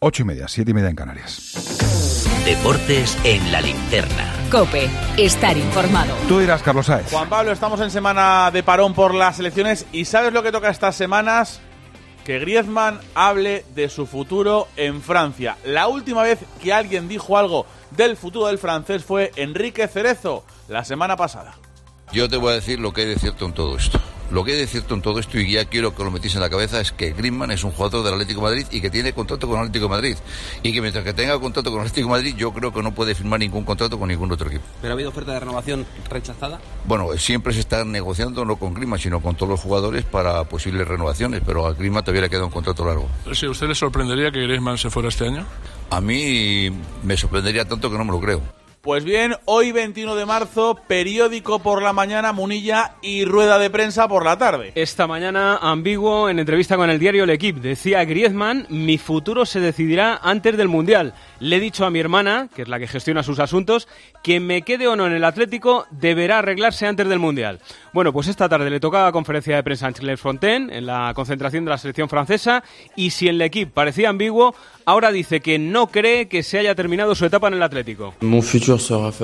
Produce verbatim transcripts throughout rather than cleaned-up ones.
Ocho y media, siete y media en Canarias. Deportes en la linterna. COPE, estar informado. Tú dirás, Carlos Sáez. Juan Pablo, estamos en semana de parón por las elecciones y ¿sabes lo que toca estas semanas? Que Griezmann hable de su futuro en Francia. La última vez que alguien dijo algo del futuro del francés fue Enrique Cerezo, la semana pasada. Yo te voy a decir lo que hay de cierto en todo esto. Lo que hay de cierto en todo esto, y ya quiero que lo metáis en la cabeza, es que Griezmann es un jugador del Atlético de Madrid y que tiene contrato con el Atlético de Madrid. Y que mientras que tenga contrato con el Atlético de Madrid, yo creo que no puede firmar ningún contrato con ningún otro equipo. ¿Pero ha habido oferta de renovación rechazada? Bueno, siempre se está negociando no con Griezmann, sino con todos los jugadores para posibles renovaciones, pero a Griezmann todavía le queda un contrato largo. ¿Sí, ¿Usted le sorprendería que Griezmann se fuera este año? A mí me sorprendería tanto que no me lo creo. Pues bien, hoy veintiuno de marzo, periódico por la mañana, Munilla, y rueda de prensa por la tarde. Esta mañana, ambiguo, en entrevista con el diario L'Equipe, decía Griezmann: mi futuro se decidirá antes del Mundial. Le he dicho a mi hermana, que es la que gestiona sus asuntos, que me quede o no en el Atlético deberá arreglarse antes del Mundial. Bueno, pues esta tarde le tocaba conferencia de prensa en Clairefontaine, en la concentración de la selección francesa, y si en L'Equipe parecía ambiguo, ahora dice que no cree que se haya terminado su etapa en el Atlético. Mi futuro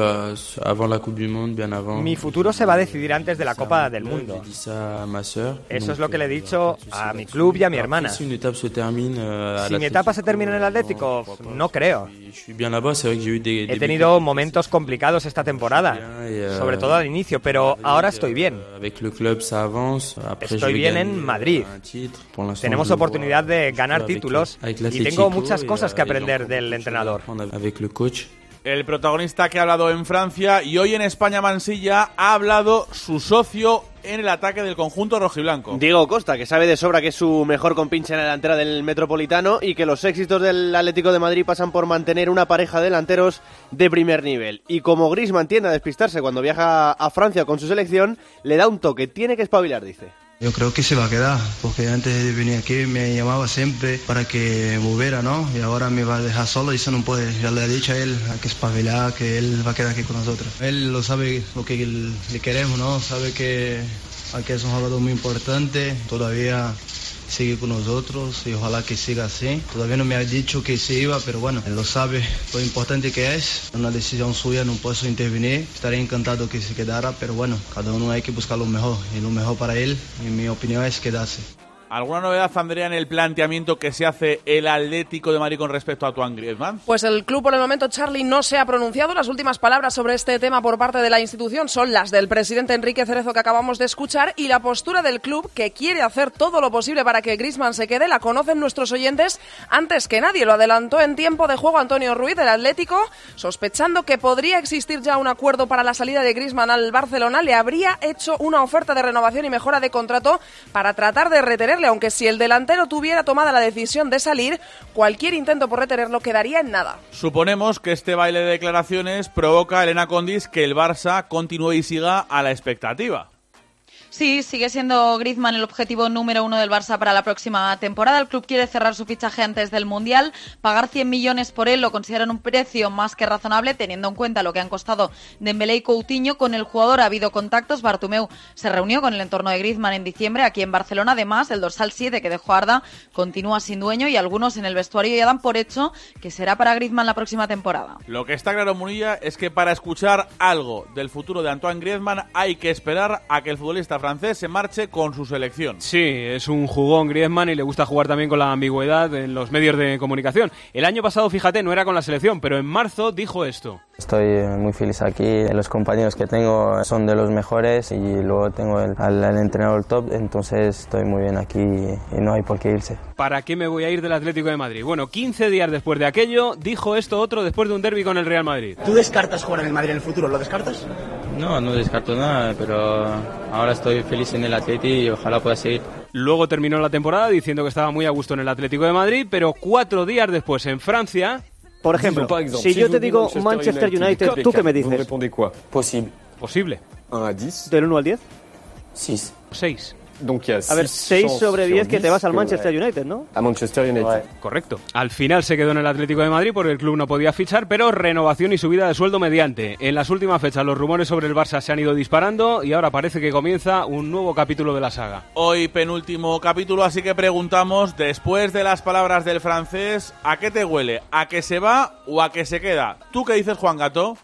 se va a decidir antes de la Copa del Mundo. Eso es lo que le he dicho a mi club y a mi hermana. Si mi etapa se termina en el Atlético, no creo. He tenido momentos complicados esta temporada, sobre todo al inicio, pero ahora estoy bien. Estoy bien en Madrid. Tenemos oportunidad de ganar títulos y tengo muchas cosas que aprender del entrenador. El protagonista que ha hablado en Francia y hoy en España Mansilla ha hablado su socio en el ataque del conjunto rojiblanco. Diego Costa, que sabe de sobra que es su mejor compinche en la delantera del Metropolitano y que los éxitos del Atlético de Madrid pasan por mantener una pareja de delanteros de primer nivel. Y como Griezmann tiende a despistarse cuando viaja a Francia con su selección, le da un toque, tiene que espabilar, dice. Yo creo que se va a quedar, porque antes de venir aquí me llamaba siempre para que volviera, ¿no? Y ahora me va a dejar solo y eso no puede. Ya le he dicho a él, hay que espabilar, que él va a quedar aquí con nosotros. Él lo sabe lo que le queremos, ¿no? Sabe que aquí es un jugador muy importante, todavía sigue con nosotros y ojalá que siga así. Todavía no me ha dicho que se iba, pero bueno, él lo sabe lo importante que es. Una decisión suya, no puedo intervenir. Estaría encantado que se quedara, pero bueno, cada uno hay que buscar lo mejor. Y lo mejor para él, en mi opinión, es quedarse. ¿Alguna novedad, Andrea, en el planteamiento que se hace el Atlético de Madrid con respecto a Antoine Griezmann? Pues el club por el momento, Charlie, no se ha pronunciado. Las últimas palabras sobre este tema por parte de la institución son las del presidente Enrique Cerezo que acabamos de escuchar, y la postura del club, que quiere hacer todo lo posible para que Griezmann se quede, la conocen nuestros oyentes antes que nadie. Lo adelantó en tiempo de juego Antonio Ruiz del Atlético, sospechando que podría existir ya un acuerdo para la salida de Griezmann al Barcelona. Le habría hecho una oferta de renovación y mejora de contrato para tratar de retener, aunque si el delantero tuviera tomada la decisión de salir, cualquier intento por retenerlo quedaría en nada. Suponemos que este baile de declaraciones provoca a Elena Condis que el Barça continúe y siga a la expectativa. Sí, sigue siendo Griezmann el objetivo número uno del Barça para la próxima temporada. El club quiere cerrar su fichaje antes del Mundial. Pagar cien millones por él lo consideran un precio más que razonable, teniendo en cuenta lo que han costado Dembélé y Coutinho. Con el jugador ha habido contactos. Bartomeu se reunió con el entorno de Griezmann en diciembre aquí en Barcelona. Además, el dorsal siete que dejó Arda continúa sin dueño y algunos en el vestuario ya dan por hecho que será para Griezmann la próxima temporada. Lo que está claro, Munilla, es que para escuchar algo del futuro de Antoine Griezmann hay que esperar a que el futbolista francés se marche con su selección. Sí, es un jugón Griezmann y le gusta jugar también con la ambigüedad en los medios de comunicación. El año pasado, fíjate, no era con la selección, pero en marzo dijo esto. Estoy muy feliz aquí, los compañeros que tengo son de los mejores y luego tengo el, al, al entrenador top, entonces estoy muy bien aquí y no hay por qué irse. ¿Para qué me voy a ir del Atlético de Madrid? Bueno, quince días después de aquello, dijo esto otro después de un derbi con el Real Madrid. ¿Tú descartas jugar en el Madrid en el futuro? ¿Lo descartas? No, no descarto nada, pero ahora estoy feliz en el Atlético y ojalá pueda seguir. Luego terminó la temporada diciendo que estaba muy a gusto en el Atlético de Madrid, pero cuatro días después en Francia... Por ejemplo, si yo te digo Manchester United, ¿tú qué me dices? Posible. Posible. ¿Del uno al diez? seis. seis. A ver, seis sobre diez que te vas al Manchester United, ¿no? A Manchester United. Correcto. Al final se quedó en el Atlético de Madrid porque el club no podía fichar, pero renovación y subida de sueldo mediante. En las últimas fechas los rumores sobre el Barça se han ido disparando y ahora parece que comienza un nuevo capítulo de la saga. Hoy penúltimo capítulo, así que preguntamos, después de las palabras del francés, ¿a qué te huele? ¿A que se va o a que se queda? ¿Tú qué dices, Juan Gato?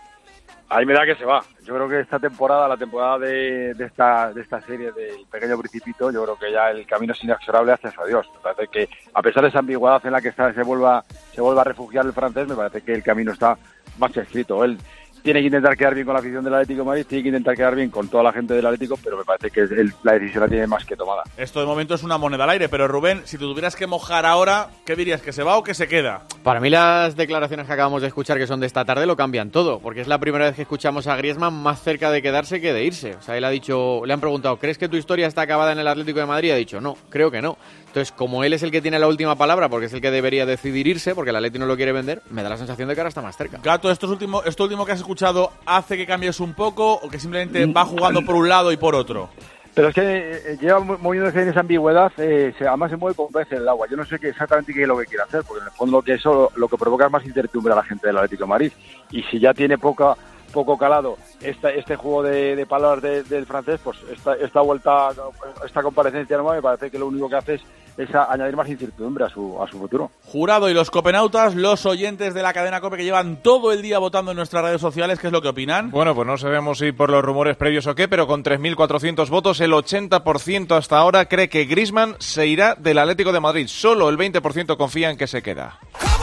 A mí me da que se va. Yo creo que esta temporada, la temporada de, de esta de esta serie del Pequeño Principito, yo creo que ya el camino es inexorable hacia su adiós. Me parece que, a pesar de esa ambigüedad en la que está, se vuelva se vuelva a refugiar el francés, me parece que el camino está más que escrito. Él tiene que intentar quedar bien con la afición del Atlético de Madrid, tiene que intentar quedar bien con toda la gente del Atlético, pero me parece que el, la decisión la tiene más que tomada. Esto de momento es una moneda al aire, pero Rubén, si te tuvieras que mojar ahora, ¿qué dirías? ¿Que se va o que se queda? Para mí las declaraciones que acabamos de escuchar, que son de esta tarde, lo cambian todo, porque es la primera vez que escuchamos a Griezmann más cerca de quedarse que de irse. O sea, él ha dicho, le han preguntado, ¿crees que tu historia está acabada en el Atlético de Madrid? Y ha dicho, no, creo que no. Entonces, como él es el que tiene la última palabra, porque es el que debería decidir irse, porque el Atlético no lo quiere vender, me da la sensación de que ahora está más cerca. Gato, ¿esto, último, esto último que has escuchado hace que cambies un poco o que simplemente va jugando por un lado y por otro? Pero es que eh, lleva moviéndose en esa ambigüedad, eh, se, además se mueve como pez en el agua. Yo no sé qué exactamente qué es lo que quiere hacer, porque en el fondo lo que eso lo, lo que provoca es más incertidumbre a la gente del Atlético de Madrid. Y si ya tiene poca poco calado esta, este juego de, de palabras de, del francés, pues esta, esta vuelta, esta comparecencia nueva me parece que lo único que hace es, es a, añadir más incertidumbre a su, a su futuro. Jurado y los copenautas, los oyentes de la cadena COPE que llevan todo el día votando en nuestras redes sociales, ¿qué es lo que opinan? Bueno, pues no sabemos si por los rumores previos o qué, pero con tres mil cuatrocientos votos, el ochenta por ciento hasta ahora cree que Griezmann se irá del Atlético de Madrid. Solo el veinte por ciento confía en que se queda.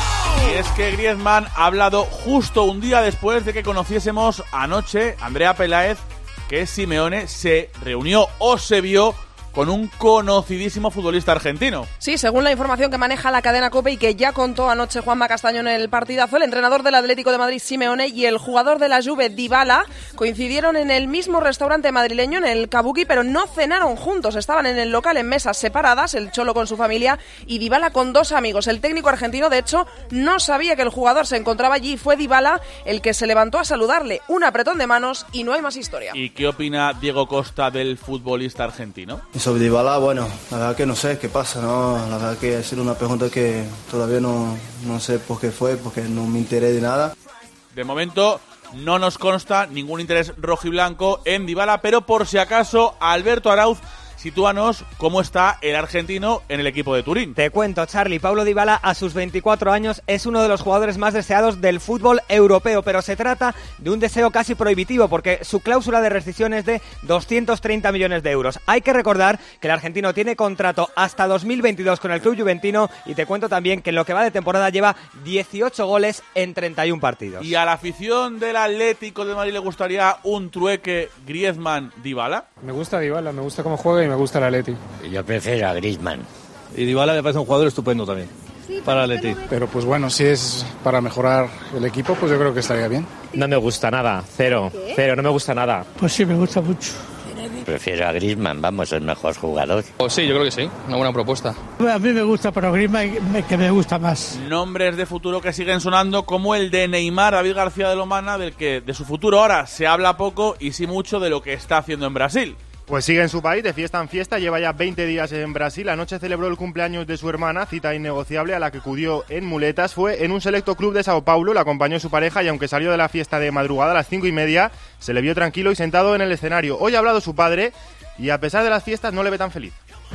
Y es que Griezmann ha hablado justo un día después de que conociésemos anoche Andrea Peláez que Simeone se reunió o se vio con un conocidísimo futbolista argentino. Sí, según la información que maneja la cadena COPE y que ya contó anoche Juanma Castaño en el partidazo, el entrenador del Atlético de Madrid, Simeone, y el jugador de la Juve, Dybala, coincidieron en el mismo restaurante madrileño, en el Kabuki, pero no cenaron juntos. Estaban en el local en mesas separadas, el Cholo con su familia y Dybala con dos amigos. El técnico argentino, de hecho, no sabía que el jugador se encontraba allí. Fue Dybala el que se levantó a saludarle. Un apretón de manos y no hay más historia. ¿Y qué opina Diego Costa del futbolista argentino? Sobre Dybala, bueno, la verdad que no sé qué pasa, ¿no? La verdad que es una pregunta que todavía no, no sé por qué fue, porque no me enteré de nada. De momento no nos consta ningún interés rojiblanco en Dybala, pero por si acaso, Alberto Arauz, sitúanos cómo está el argentino en el equipo de Turín. Te cuento, Charly. Paulo Dybala, a sus veinticuatro años, es uno de los jugadores más deseados del fútbol europeo, pero se trata de un deseo casi prohibitivo porque su cláusula de rescisión es de doscientos treinta millones de euros. Hay que recordar que el argentino tiene contrato hasta dos mil veintidós con el club juventino y te cuento también que en lo que va de temporada lleva dieciocho goles en treinta y un partidos. ¿Y a la afición del Atlético de Madrid le gustaría un trueque Griezmann-Dybala? Me gusta Dybala, me gusta cómo juega y me gusta el Atleti. Yo prefiero a Griezmann. Y Dybala me parece un jugador estupendo también, sí, para el Atleti. Pero pues bueno, si es para mejorar el equipo, pues yo creo que estaría bien. No me gusta nada, cero, ¿Qué? cero, no me gusta nada. Pues sí, me gusta mucho. Prefiero a Griezmann, vamos, el mejor jugador. Oh, sí, yo creo que sí, una buena propuesta. A mí me gusta, pero Griezmann que me gusta más. Nombres de futuro que siguen sonando como el de Neymar, David García de Lomana, del que de su futuro ahora se habla poco y sí mucho de lo que está haciendo en Brasil. Pues sigue en su país, de fiesta en fiesta, lleva ya veinte días en Brasil. Anoche celebró el cumpleaños de su hermana, cita innegociable a la que acudió en muletas. Fue en un selecto club de Sao Paulo, la acompañó su pareja y aunque salió de la fiesta de madrugada a las cinco y media, se le vio tranquilo y sentado en el escenario. Hoy ha hablado su padre y a pesar de las fiestas no le ve tan feliz.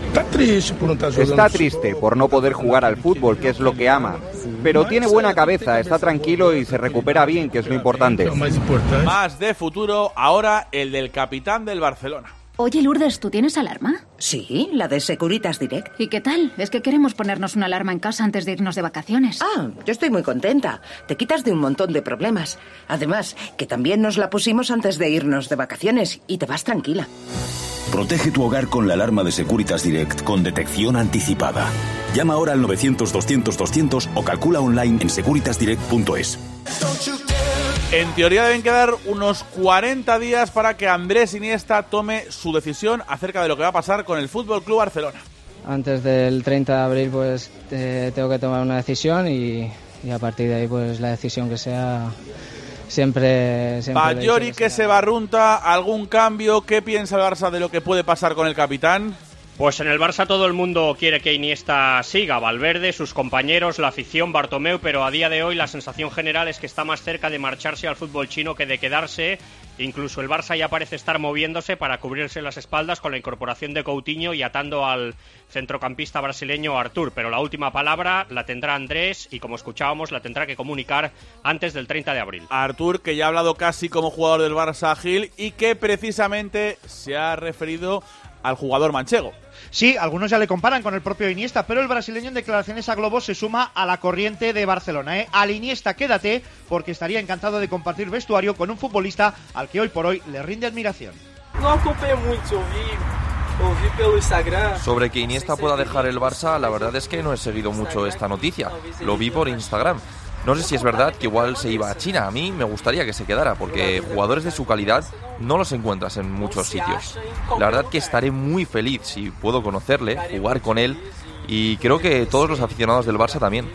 Está triste por no poder jugar al fútbol, que es lo que ama, pero tiene buena cabeza, está tranquilo y se recupera bien, que es lo importante. Más de futuro, ahora el del capitán del Barcelona. Oye, Lourdes, ¿tú tienes alarma? Sí, la de Securitas Direct. ¿Y qué tal? Es que queremos ponernos una alarma en casa antes de irnos de vacaciones. Ah, yo estoy muy contenta. Te quitas de un montón de problemas. Además, que también nos la pusimos antes de irnos de vacaciones y te vas tranquila. Protege tu hogar con la alarma de Securitas Direct con detección anticipada. Llama ahora al novecientos doscientos doscientos o calcula online en securitas direct punto es. En teoría deben quedar unos cuarenta días para que Andrés Iniesta tome su decisión acerca de lo que va a pasar con el F C Barcelona. Antes del treinta de abril pues eh, tengo que tomar una decisión y, y a partir de ahí pues la decisión que sea siempre... siempre Bajori que se barrunta, ¿algún cambio? ¿Qué piensa el Barça de lo que puede pasar con el capitán? Pues en el Barça todo el mundo quiere que Iniesta siga, Valverde, sus compañeros, la afición, Bartomeu, pero a día de hoy la sensación general es que está más cerca de marcharse al fútbol chino que de quedarse. Incluso el Barça ya parece estar moviéndose para cubrirse las espaldas con la incorporación de Coutinho y atando al centrocampista brasileño Artur, pero la última palabra la tendrá Andrés y, como escuchábamos, la tendrá que comunicar antes del treinta de abril. Artur, que ya ha hablado casi como jugador del Barça Gil y que precisamente se ha referido al jugador manchego. Sí, algunos ya le comparan con el propio Iniesta, pero el brasileño en declaraciones a Globo se suma a la corriente de Barcelona. ¿eh? Al Iniesta quédate, porque estaría encantado de compartir vestuario con un futbolista al que hoy por hoy le rinde admiración. No acompañé mucho, vi, vi pelo Instagram. Sobre que Iniesta pueda dejar el Barça, la verdad es que no he seguido mucho esta noticia. Lo vi por Instagram. No sé si es verdad que igual se iba a China. A mí me gustaría que se quedara, porque jugadores de su calidad no los encuentras en muchos sitios. La verdad que estaré muy feliz si puedo conocerle, jugar con él, y creo que todos los aficionados del Barça también.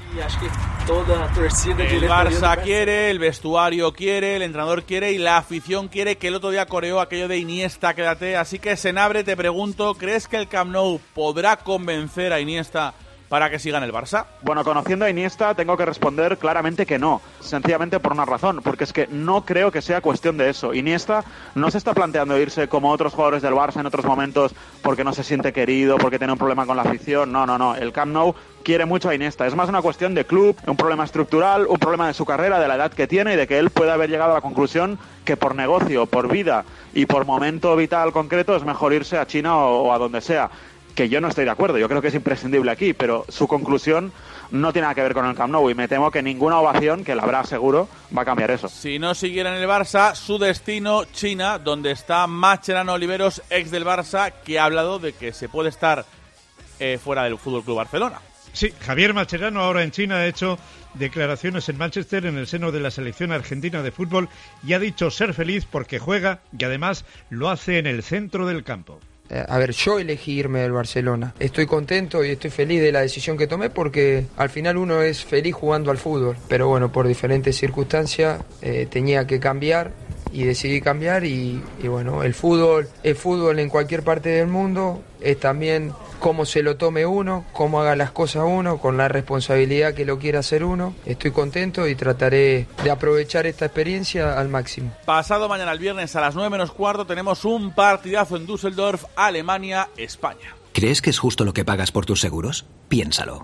El Barça quiere, el vestuario quiere, el entrenador quiere y la afición quiere, que el otro día coreó aquello de Iniesta, quédate. Así que, Senabre, te pregunto, ¿crees que el Camp Nou podrá convencer a Iniesta para que siga en el Barça? Bueno, conociendo a Iniesta tengo que responder claramente que no, sencillamente por una razón, porque es que no creo que sea cuestión de eso. Iniesta no se está planteando irse como otros jugadores del Barça en otros momentos porque no se siente querido, porque tiene un problema con la afición. No, no, no, el Camp Nou quiere mucho a Iniesta, es más una cuestión de club, un problema estructural, un problema de su carrera, de la edad que tiene y de que él puede haber llegado a la conclusión que por negocio, por vida y por momento vital concreto es mejor irse a China o, o a donde sea. Que yo no estoy de acuerdo, yo creo que es imprescindible aquí, pero su conclusión no tiene nada que ver con el Camp Nou y me temo que ninguna ovación, que la habrá seguro, va a cambiar eso. Si no siguiera en el Barça, su destino, China, donde está Mascherano Oliveros, ex del Barça, que ha hablado de que se puede estar eh, fuera del F C Barcelona. Sí, Javier Mascherano ahora en China ha hecho declaraciones en Manchester en el seno de la selección argentina de fútbol y ha dicho ser feliz porque juega y además lo hace en el centro del campo. A ver, yo elegí irme del Barcelona. Estoy contento y estoy feliz de la decisión que tomé porque al final uno es feliz jugando al fútbol. Pero bueno, por diferentes circunstancias eh, tenía que cambiar y decidí cambiar y, y bueno, el fútbol es fútbol en cualquier parte del mundo. Es también cómo se lo tome uno, cómo haga las cosas uno, con la responsabilidad que lo quiera hacer uno. Estoy contento y trataré de aprovechar esta experiencia al máximo. Pasado mañana, el viernes, a las nueve menos cuarto, tenemos un partidazo en Düsseldorf, Alemania, España. ¿Crees que es justo lo que pagas por tus seguros? Piénsalo.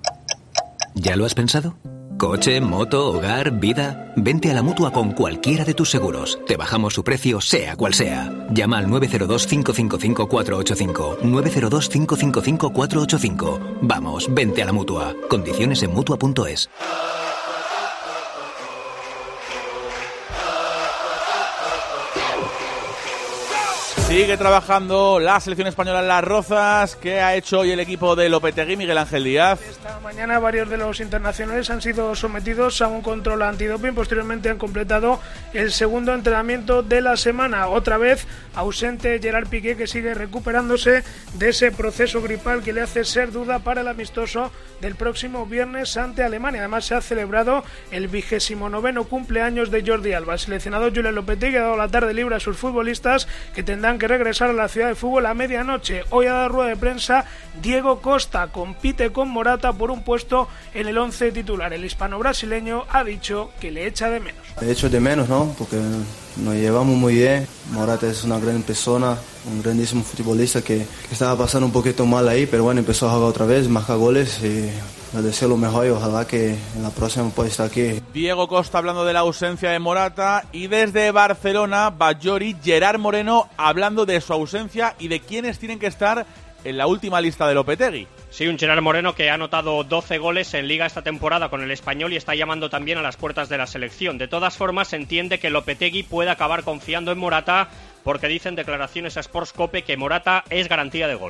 ¿Ya lo has pensado? Coche, moto, hogar, vida... Vente a la Mutua con cualquiera de tus seguros. Te bajamos su precio, sea cual sea. Llama al nueve cero dos, cinco cinco cinco, cuatro ocho cinco. nueve cero dos, cinco cinco cinco, cuatro ocho cinco. Vamos, vente a la Mutua. Condiciones en Mutua punto es. Sigue trabajando la selección española en Las Rozas. ¿Qué ha hecho hoy el equipo de Lopetegui, Miguel Ángel Díaz? Esta mañana varios de los internacionales han sido sometidos a un control antidoping. Posteriormente han completado el segundo entrenamiento de la semana. Otra vez ausente Gerard Piqué, que sigue recuperándose de ese proceso gripal que le hace ser duda para el amistoso del próximo viernes ante Alemania. Además se ha celebrado el vigésimo noveno cumpleaños de Jordi Alba. El seleccionado Julen Lopetegui ha dado la tarde libre a sus futbolistas, que tendrán que regresar a la ciudad de fútbol a medianoche. Hoy ha dado rueda de prensa Diego Costa, compite con Morata por un puesto en el once titular. El hispano-brasileño ha dicho que le echa de menos. Le echo de menos, ¿no? Porque nos llevamos muy bien. Morata es una gran persona, un grandísimo futbolista que, que estaba pasando un poquito mal ahí, pero bueno, empezó a jugar otra vez, marca goles y le deseo lo mejor y ojalá que en la próxima pueda estar aquí. Diego Costa hablando de la ausencia de Morata, y desde Barcelona, Bajori, Gerard Moreno hablando de su ausencia y de quiénes tienen que estar en la última lista de Lopetegui. Sí, un Gerard Moreno que ha anotado doce goles en Liga esta temporada con el Español y está llamando también a las puertas de la selección. De todas formas, se entiende que Lopetegui puede acabar confiando en Morata, porque dicen declaraciones a Sportscope que Morata es garantía de gol.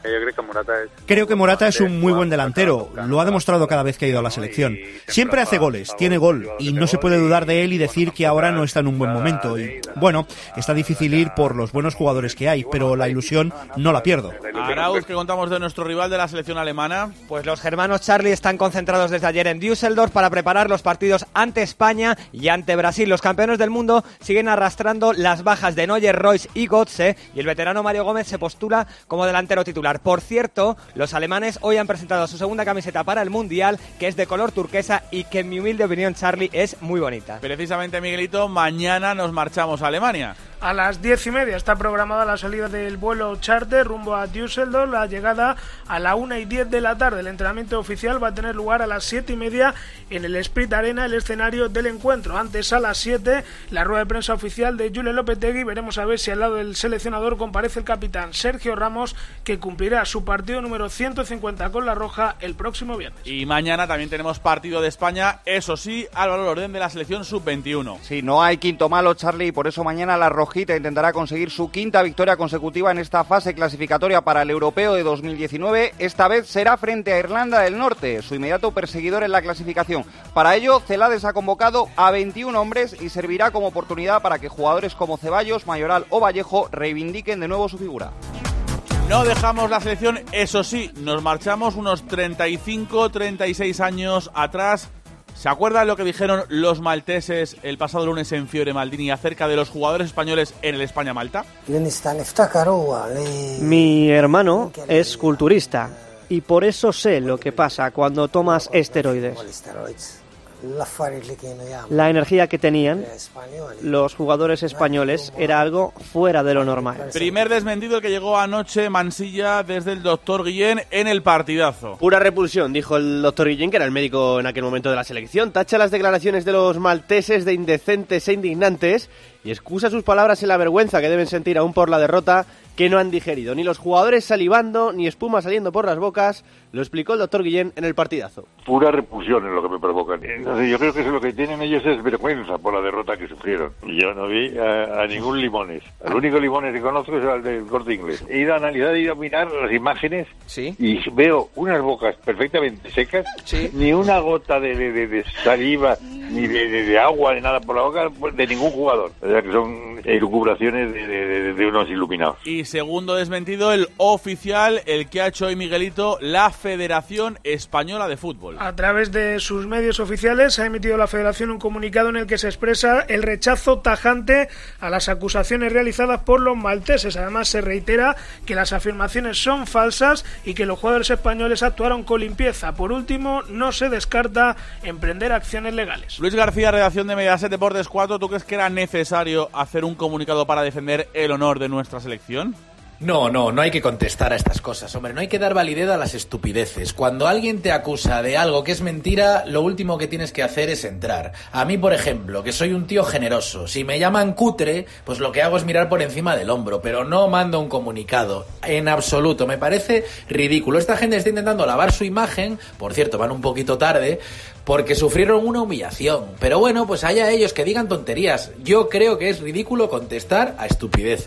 Yo creo que Morata es... Creo que Morata es un muy buen delantero, lo ha demostrado cada vez que ha ido a la selección. Siempre hace goles, tiene gol, y no se puede dudar de él y decir que ahora no está en un buen momento. Y bueno, está difícil ir por los buenos jugadores que hay, pero la ilusión no la pierdo. Arauz, ¿qué contamos de nuestro rival de la selección alemana? Pues los germanos Charlie están concentrados desde ayer en Düsseldorf para preparar los partidos ante España y ante Brasil. Los campeones del mundo siguen arrastrando las bajas de Neuer, Royce y Götze, y el veterano Mario Gómez se postula como delantero titular. Por cierto, los alemanes hoy han presentado su segunda camiseta para el Mundial, que es de color turquesa y que en mi humilde opinión, Charlie, es muy bonita. Precisamente, Miguelito, mañana nos marchamos a Alemania. A las diez y media está programada la salida del vuelo charter rumbo a Düsseldorf, la llegada a la una y diez de la tarde. El entrenamiento oficial va a tener lugar a las siete y media en el Sprit Arena, el escenario del encuentro. Antes, a las siete, la rueda de prensa oficial de Julen Lopetegui. Veremos a ver si al lado del seleccionador comparece el capitán Sergio Ramos, que cumplirá su partido número ciento cincuenta con la Roja el próximo viernes. Y mañana también tenemos partido de España, eso sí, Álvaro Lordén de la selección sub veintiuno. Sí, no hay quinto malo, Charlie, y por eso mañana la Rojita intentará conseguir su quinta victoria consecutiva en esta fase clasificatoria para el Europeo de dos mil diecinueve. Esta vez será frente a Irlanda del Norte, su inmediato perseguidor en la clasificación. Para ello, Celades ha convocado a veintiún hombres y servirá como oportunidad para que jugadores como Ceballos, Mayoral o Vallejo reivindiquen de nuevo su figura. No dejamos la selección, eso sí, nos marchamos unos treinta y cinco, treinta y seis años atrás. ¿Se acuerdan lo que dijeron los malteses el pasado lunes en Fiore Maldini acerca de los jugadores españoles en el España-Malta? Mi hermano es culturista y por eso sé lo que pasa cuando tomas esteroides. La energía que tenían los jugadores españoles era algo fuera de lo normal. Primer desmentido el que llegó anoche Mansilla desde el doctor Guillén en el partidazo. Pura repulsión, dijo el doctor Guillén, que era el médico en aquel momento de la selección. Tacha las declaraciones de los malteses de indecentes e indignantes y excusa sus palabras en la vergüenza que deben sentir aún por la derrota que no han digerido. Ni los jugadores salivando, ni espuma saliendo por las bocas, lo explicó el doctor Guillén en el partidazo. Pura repulsión es lo que me provocan. Entonces, yo creo que lo que tienen ellos es vergüenza por la derrota que sufrieron. Yo no vi a, a ningún Limones. El único Limones que conozco es el del Corte Inglés. He ido a analizar, he ido a mirar las imágenes, ¿sí?, y veo unas bocas perfectamente secas, ¿sí?, ni una gota de, de, de saliva, ni de, de, de agua, ni nada por la boca de ningún jugador. O sea, que son elucubraciones de, de, de, de unos iluminados. Y segundo desmentido, el oficial, el que ha hecho hoy Miguelito, la Federación Española de Fútbol. A través de sus medios oficiales ha emitido la Federación un comunicado en el que se expresa el rechazo tajante a las acusaciones realizadas por los malteses. Además, se reitera que las afirmaciones son falsas y que los jugadores españoles actuaron con limpieza. Por último, no se descarta emprender acciones legales. Luis García, redacción de Mediaset Deportes cuatro, ¿tú crees que era necesario hacer un comunicado para defender el honor de nuestra selección? No, no, no hay que contestar a estas cosas, hombre, no hay que dar validez a las estupideces. Cuando alguien te acusa de algo que es mentira, lo último que tienes que hacer es entrar. A mí, por ejemplo, que soy un tío generoso, si me llaman cutre, pues lo que hago es mirar por encima del hombro, pero no mando un comunicado, en absoluto, me parece ridículo. Esta gente está intentando lavar su imagen, por cierto, van un poquito tarde, porque sufrieron una humillación. Pero bueno, pues haya ellos que digan tonterías. Yo creo que es ridículo contestar a estupideces.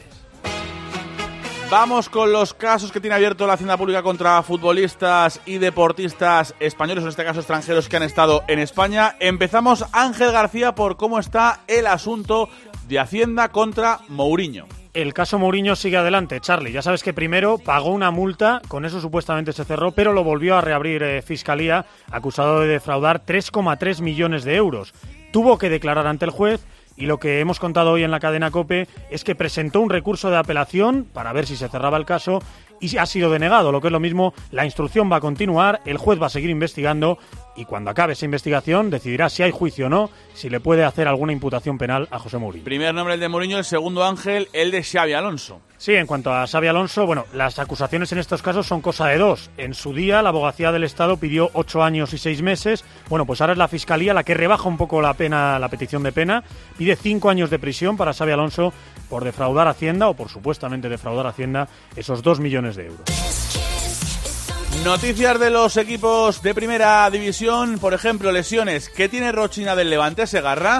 Vamos con los casos que tiene abierto la Hacienda Pública contra futbolistas y deportistas españoles, en este caso extranjeros, que han estado en España. Empezamos, Ángel García, por cómo está el asunto de Hacienda contra Mourinho. El caso Mourinho sigue adelante, Charlie. Ya sabes que primero pagó una multa, con eso supuestamente se cerró, pero lo volvió a reabrir eh, Fiscalía, acusado de defraudar tres coma tres millones de euros. Tuvo que declarar ante el juez. Y lo que hemos contado hoy en la cadena COPE es que presentó un recurso de apelación para ver si se cerraba el caso y ha sido denegado. Lo que es lo mismo, la instrucción va a continuar, el juez va a seguir investigando y cuando acabe esa investigación decidirá si hay juicio o no, si le puede hacer alguna imputación penal a José Mourinho. Primer nombre el de Mourinho, el segundo, Ángel, el de Xabi Alonso. Sí, en cuanto a Xabi Alonso, bueno, las acusaciones en estos casos son cosa de dos. En su día, la Abogacía del Estado pidió ocho años y seis meses. Bueno, pues ahora es la Fiscalía la que rebaja un poco la pena, la petición de pena. Pide cinco años de prisión para Xabi Alonso por defraudar Hacienda, o por supuestamente defraudar Hacienda, esos dos millones de euros. Noticias de los equipos de primera división, por ejemplo, lesiones. ¿Qué tiene Rochina del Levante, Segarra?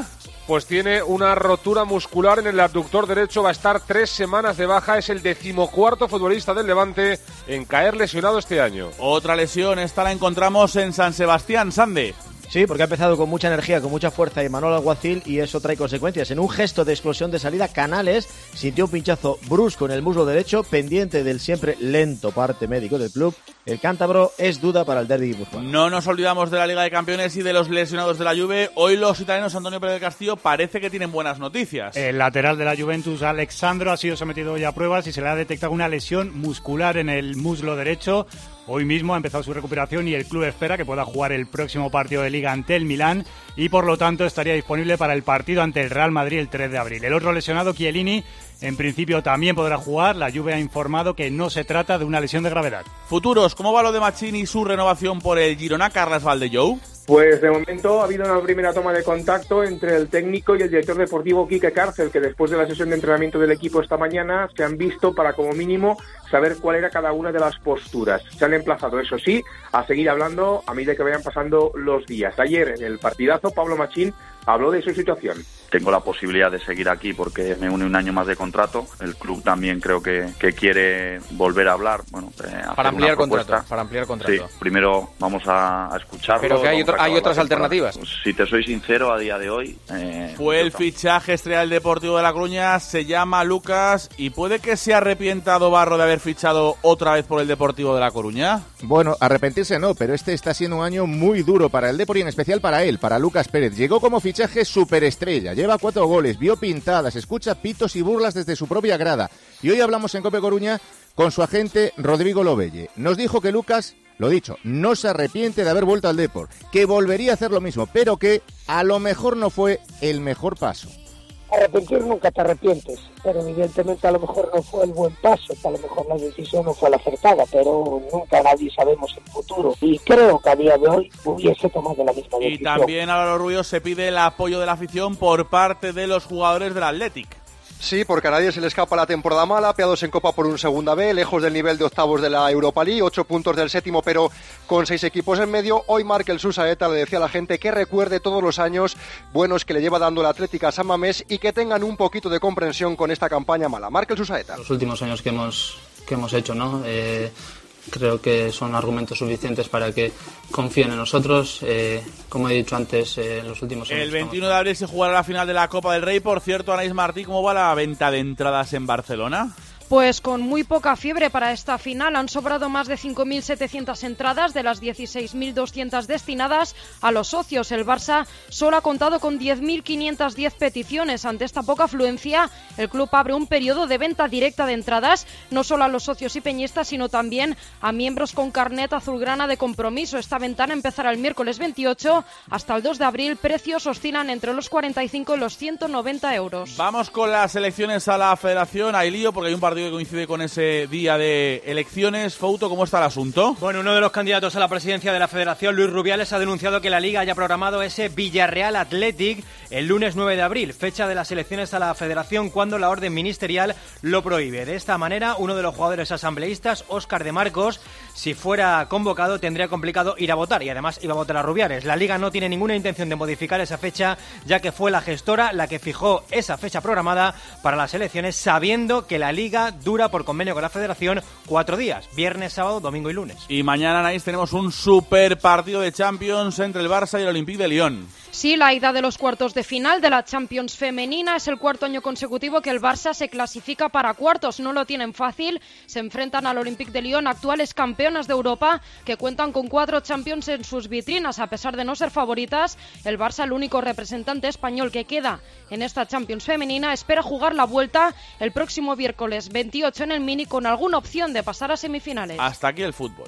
pues tiene una rotura muscular en el abductor derecho, va a estar tres semanas de baja, es el decimocuarto futbolista del Levante en caer lesionado este año. Otra lesión, esta la encontramos en San Sebastián, Sande. Sí, porque ha empezado con mucha energía, con mucha fuerza Imanol Alguacil y eso trae consecuencias. En un gesto de explosión de salida, Canales sintió un pinchazo brusco en el muslo derecho, pendiente del siempre lento parte médico del club. El cántabro es duda para el derbi guipuzcoano. No nos olvidamos de la Liga de Campeones y de los lesionados de la Juve. Hoy los italianos, Antonio Pérez del Castillo, parece que tienen buenas noticias. El lateral de la Juventus, Alexandro, ha sido sometido hoy a pruebas y se le ha detectado una lesión muscular en el muslo derecho. Hoy mismo ha empezado su recuperación y el club espera que pueda jugar el próximo partido de Liga ante el Milán y por lo tanto estaría disponible para el partido ante el Real Madrid el tres de abril. El otro lesionado, Chiellini, en principio también podrá jugar. La Juve ha informado que no se trata de una lesión de gravedad. Futuros, ¿cómo va lo de Mancini y su renovación por el Girona, Carles Valdellou? Pues de momento ha habido una primera toma de contacto entre el técnico y el director deportivo Quique Cárcel, que después de la sesión de entrenamiento del equipo esta mañana se han visto para como mínimo saber cuál era cada una de las posturas. Se han emplazado, eso sí, a seguir hablando a medida que vayan pasando los días. Ayer en el partidazo Pablo Machín habló de su situación. Tengo la posibilidad de seguir aquí porque me une un año más de contrato. El club también creo que, que quiere volver a hablar. Bueno, eh, para ampliar una contrato. Para ampliar contrato. Sí, primero vamos a, a escucharlo. Pero que hay, otro, hay otras alternativas. Si te soy sincero, a día de hoy... Eh, Fue el fichaje estrella del Deportivo de La Coruña, se llama Lucas, y puede que se arrepienta Barro de haber fichado otra vez por el Deportivo de La Coruña. Bueno, arrepentirse no, pero este está siendo un año muy duro para el Deportivo y en especial para él, para Lucas Pérez. Llegó como fichaje superestrella, lleva cuatro goles, vio pintadas, escucha pitos y burlas desde su propia grada. Y hoy hablamos en COPE Coruña con su agente Rodrigo Lobelle. Nos dijo que Lucas, lo dicho, no se arrepiente de haber vuelto al Depor, que volvería a hacer lo mismo, pero que a lo mejor no fue el mejor paso. Arrepentir nunca te arrepientes, pero evidentemente a lo mejor no fue el buen paso, a lo mejor la decisión no fue la acertada, pero nunca nadie sabemos el futuro y creo que a día de hoy hubiese tomado la misma decisión. Y también a los Rubios se pide el apoyo de la afición por parte de los jugadores del Athletic. Sí, porque a nadie se le escapa la temporada mala, apeados en Copa por un segunda B, lejos del nivel de octavos de la Europa League, ocho puntos del séptimo, pero con seis equipos en medio. Hoy Markel Susaeta le decía a la gente que recuerde todos los años buenos que le lleva dando la Atlética a San Mamés y que tengan un poquito de comprensión con esta campaña mala. Markel Susaeta. Los últimos años que hemos, que hemos hecho, ¿no? Eh... Creo que son argumentos suficientes para que confíen en nosotros. Eh, como he dicho antes, eh, en los últimos años... El veintiuno de abril se jugará la final de la Copa del Rey. Por cierto, Anaís Martí, ¿cómo va la venta de entradas en Barcelona? Pues con muy poca fiebre para esta final. Han sobrado más de cinco mil setecientas entradas de las dieciséis mil doscientas destinadas a los socios. El Barça solo ha contado con diez mil quinientas diez peticiones. Ante esta poca afluencia, el club abre un periodo de venta directa de entradas, no solo a los socios y peñistas, sino también a miembros con carnet azulgrana de compromiso. Esta ventana empezará el miércoles veintiocho hasta el dos de abril. Precios oscilan entre los cuarenta y cinco y los ciento noventa euros. Vamos con las elecciones a la Federación. Hay lío porque hay un partido que coincide con ese día de elecciones. Fouto, ¿cómo está el asunto? Bueno, uno de los candidatos a la presidencia de la Federación, Luis Rubiales, ha denunciado que la Liga haya programado ese Villarreal Athletic el lunes nueve de abril, fecha de las elecciones a la Federación, cuando la orden ministerial lo prohíbe. De esta manera, uno de los jugadores asambleístas, Óscar de Marcos, si fuera convocado, tendría complicado ir a votar y además iba a votar a Rubiales. La Liga no tiene ninguna intención de modificar esa fecha, ya que fue la gestora la que fijó esa fecha programada para las elecciones, sabiendo que la Liga dura por convenio con la Federación cuatro días, viernes, sábado, domingo y lunes. Y mañana, Anaís, tenemos un super partido de Champions entre el Barça y el Olympique de Lyon. Sí, la ida de los cuartos de final de la Champions femenina. Es el cuarto año consecutivo que el Barça se clasifica para cuartos. No lo tienen fácil. Se enfrentan al Olympique de Lyon, actuales campeonas de Europa, que cuentan con cuatro Champions en sus vitrinas. A pesar de no ser favoritas, el Barça, el único representante español que queda en esta Champions femenina, espera jugar la vuelta el próximo miércoles veintiocho en el Mini, con alguna opción de pasar a semifinales. Hasta aquí el fútbol.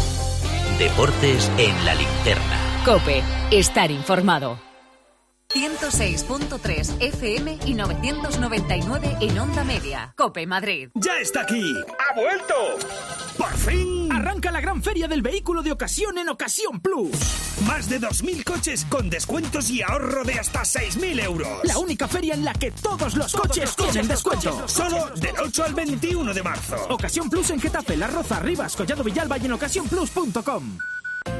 Deportes en la linterna. COPE, estar informado. ciento seis punto tres F M y novecientos noventa y nueve en Onda Media. COPE Madrid. ¡Ya está aquí! ¡Ha vuelto! ¡Por fin! Arranca la gran feria del vehículo de ocasión en Ocasión Plus. Más de dos mil coches con descuentos y ahorro de hasta seis mil euros. La única feria en la que todos los todos coches los tienen descuento. Coches, Solo coches. Del ocho al veintiuno de marzo. Ocasión Plus en Getafe, La Roza, Rivas, Collado Villalba y en ocasión plus punto com.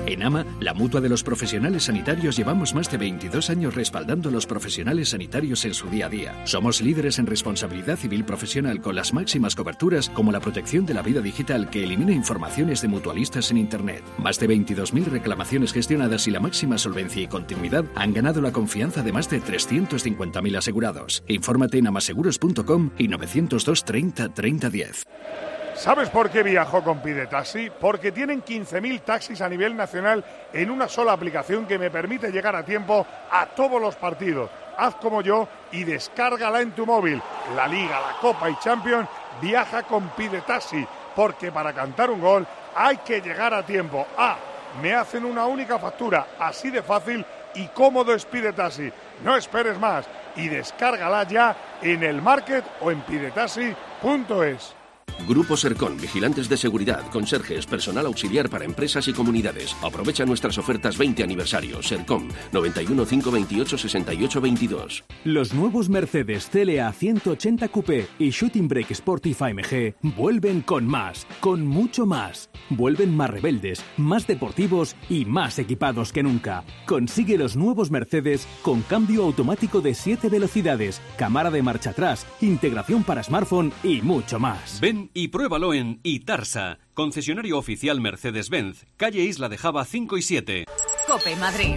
En AMA, la mutua de los profesionales sanitarios, llevamos más de veintidós años respaldando a los profesionales sanitarios en su día a día. Somos líderes en responsabilidad civil profesional con las máximas coberturas, como la protección de la vida digital que elimina informaciones de mutualistas en Internet. Más de veintidós mil reclamaciones gestionadas y la máxima solvencia y continuidad han ganado la confianza de más de trescientos cincuenta mil asegurados. Infórmate en amaseguros punto com y nueve cero dos treinta treinta diez. ¿Sabes por qué viajo con Pide Taxi? Porque tienen quince mil taxis a nivel nacional en una sola aplicación que me permite llegar a tiempo a todos los partidos. Haz como yo y descárgala en tu móvil. La Liga, la Copa y Champions, viaja con Pide Taxi, porque para cantar un gol hay que llegar a tiempo. Ah, me hacen una única factura, así de fácil y cómodo es Pide Taxi. No esperes más y descárgala ya en el Market o en pidetaxi punto es. Grupo Sercon, vigilantes de seguridad, conserjes, personal auxiliar para empresas y comunidades. Aprovecha nuestras ofertas veinte aniversario. Sercon, noventa y uno, cinco veintiocho, sesenta y ocho veintidós. Los nuevos Mercedes C L A ciento ochenta Coupé y Shooting Brake Sportif A M G vuelven con más, con mucho más. Vuelven más rebeldes, más deportivos y más equipados que nunca. Consigue los nuevos Mercedes con cambio automático de siete velocidades, cámara de marcha atrás, integración para smartphone y mucho más. Ven y pruébalo en Itarsa, concesionario oficial Mercedes-Benz, calle Isla de Java cinco y siete. COPE Madrid.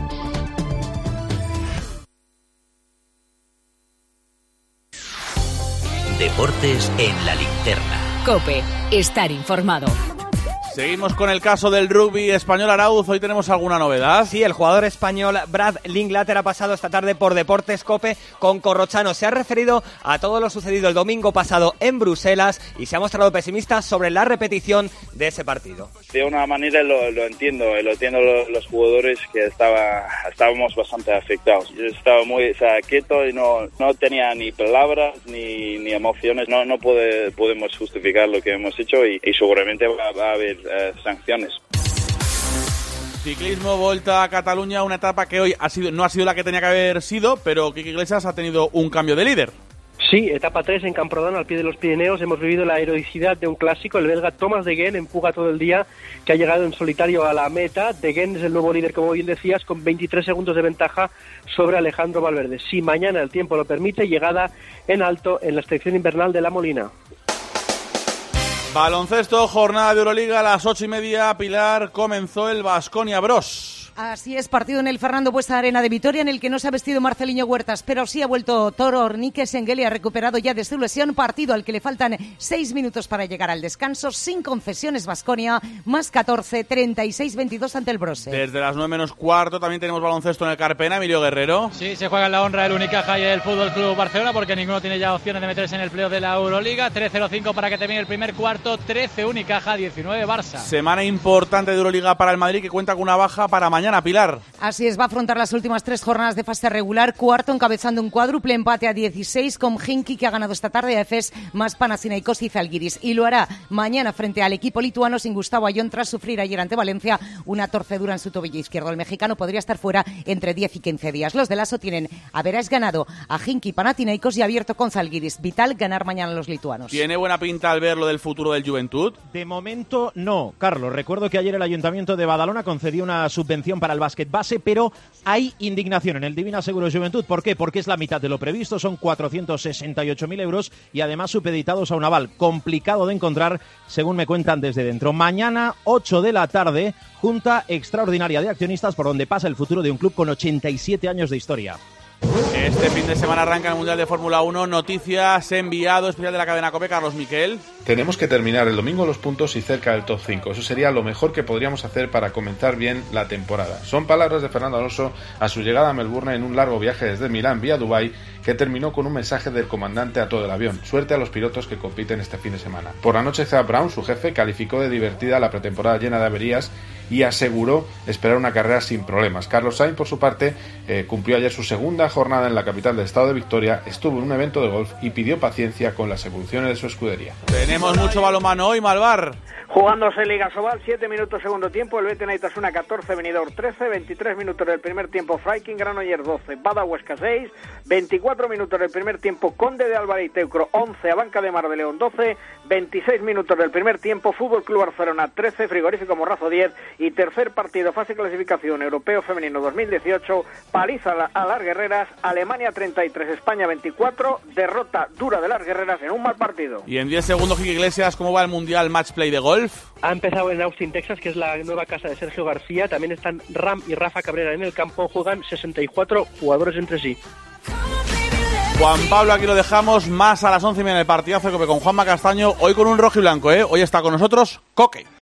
Deportes en la linterna. COPE, estar informado. Seguimos con el caso del rugby español. Arauz, hoy tenemos alguna novedad. Sí, el jugador español Brad Linklater ha pasado esta tarde por Deportes COPE con Corrochano. Se ha referido a todo lo sucedido el domingo pasado en Bruselas y se ha mostrado pesimista sobre la repetición de ese partido. De una manera lo, lo entiendo, lo entiendo los, los jugadores que estaba, estábamos bastante afectados. Yo estaba muy o sea, quieto y no, no tenía ni palabras ni, ni emociones. No, no puede, podemos justificar lo que hemos hecho y, y seguramente va, va a haber Eh, sanciones. Ciclismo, Volta a Cataluña, una etapa que hoy ha sido, no ha sido la que tenía que haber sido, pero Quique Iglesias ha tenido un cambio de líder. Sí, etapa tres en Camprodon, al pie de los Pirineos. Hemos vivido la heroicidad de un clásico. El belga Thomas de Gendt empuja todo el día, que ha llegado en solitario a la meta. De Gendt es el nuevo líder, como bien decías, con veintitrés segundos de ventaja sobre Alejandro Valverde. Si mañana el tiempo lo permite, llegada en alto en la selección invernal de La Molina. Baloncesto, jornada de Euroliga a las ocho y media. Pilar, comenzó el Baskonia Bros. Así es, partido en el Fernando Buesa Arena de Vitoria, en el que no se ha vestido Marceliño Huertas, pero sí ha vuelto Toro Ornique. Sengeli ha recuperado ya de su lesión. Partido al que le faltan seis minutos para llegar al descanso, sin concesiones. Baskonia, más catorce, treinta y seis veintidós ante el Brose. Desde las nueve menos cuarto también tenemos baloncesto en el Carpena. Emilio Guerrero. Sí, se juega en la honra el Unicaja y el Fútbol Club Barcelona, porque ninguno tiene ya opciones de meterse en el playoff de la Euroliga. trece cero cinco para que termine el primer cuarto. trece Unicaja, diecinueve Barça. Semana importante de Euroliga para el Madrid, que cuenta con una baja para mañana, Pilar. Así es, va a afrontar las últimas tres jornadas de fase regular. Cuarto, encabezando un cuádruple empate a dieciséis con Hinky, que ha ganado esta tarde a Efes, más Panathinaikos y Zalgiris. Y lo hará mañana frente al equipo lituano sin Gustavo Ayón, tras sufrir ayer ante Valencia una torcedura en su tobillo izquierdo. El mexicano podría estar fuera entre diez y quince días. Los de Lasso tienen a veras ganado a Hinky, Panathinaikos y abierto con Zalgiris. Vital ganar mañana a los lituanos. ¿Tiene buena pinta al ver lo del futuro del Juventud? De momento no, Carlos. Recuerdo que ayer el Ayuntamiento de Badalona concedió una subvención para el básquet base, pero hay indignación en el Divina Seguros Juventud. ¿Por qué? Porque es la mitad de lo previsto, son cuatrocientos sesenta y ocho mil euros y además supeditados a un aval complicado de encontrar, según me cuentan desde dentro. Mañana, ocho de la tarde, Junta Extraordinaria de Accionistas, por donde pasa el futuro de un club con ochenta y siete años de historia. Este fin de semana arranca el Mundial de Fórmula uno. Noticias, enviado especial de la cadena COPE, Carlos Miquel. Tenemos que terminar el domingo los puntos y cerca del top cinco. Eso sería lo mejor que podríamos hacer para comenzar bien la temporada. Son palabras de Fernando Alonso a su llegada a Melbourne en un largo viaje desde Milán vía Dubái, que terminó con un mensaje del comandante a todo el avión. Suerte a los pilotos que compiten este fin de semana. Por la noche, Zach Brown, su jefe, calificó de divertida la pretemporada llena de averías y aseguró esperar una carrera sin problemas. Carlos Sainz, por su parte, eh, cumplió ayer su segunda jornada en la capital del estado de Victoria, estuvo en un evento de golf y pidió paciencia con las evoluciones de su escudería. Tenemos mucho balonmano hoy, Malvar. Jugándose Liga Sobal, siete minutos segundo tiempo, el B T Naitasuna catorce, Benidorm trece, veintitrés minutos del primer tiempo, Freiking Granollers doce, Bada Huesca seis, veinticuatro minutos del primer tiempo, Conde de Álvarez y Teucro once, Abanca de Mar de León doce, veintiséis minutos del primer tiempo, Fútbol Club Barcelona trece, Frigorífico Morrazo diez Y tercer partido, fase clasificación, Europeo Femenino dos mil dieciocho, paliza a las guerreras, Alemania treinta y tres, España veinticuatro, derrota dura de las guerreras en un mal partido. Y en diez segundos, Quique Iglesias, ¿cómo va el Mundial Match Play de golf? Ha empezado en Austin, Texas, que es la nueva casa de Sergio García. También están Ram y Rafa Cabrera en el campo. Juegan sesenta y cuatro jugadores entre sí. Juan Pablo, aquí lo dejamos. Más a las once y media en el partidazo con Juanma Castaño. Hoy con un rojo y blanco, ¿eh? Hoy está con nosotros Coque.